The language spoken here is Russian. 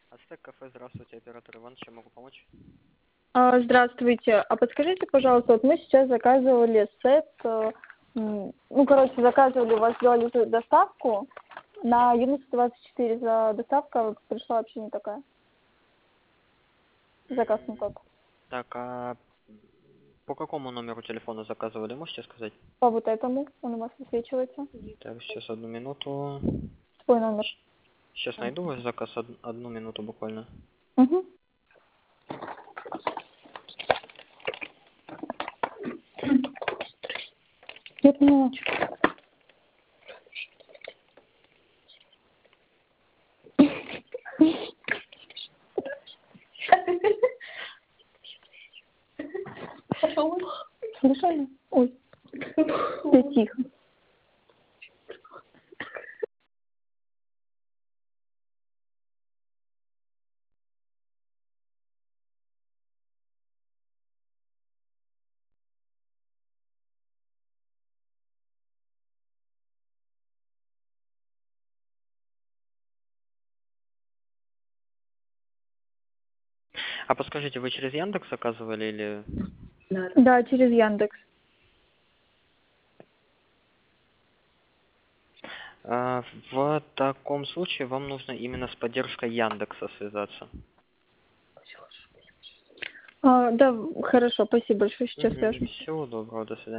Ацтек кафе, здравствуйте, оператор Иван, чем могу помочь? Здравствуйте. А подскажите, пожалуйста, вот мы сейчас заказывали сет, заказывали, у вас сделали доставку на Юность 24. Доставка пришла вообще не такая. Заказ не тот. Так, а по какому номеру телефона заказывали, можете сказать? По вот этому он у вас высвечивается. Так, сейчас одну минуту. Свой номер. Сейчас найду ваш заказ, одну минуту буквально. Угу. Я поняла. Слышали? Ой, да тихо. А подскажите, вы через Яндекс заказывали или... Да, через Яндекс. В таком случае вам нужно именно с поддержкой Яндекса связаться. Да, хорошо, спасибо большое, сейчас свяжемся. Всего доброго, до свидания.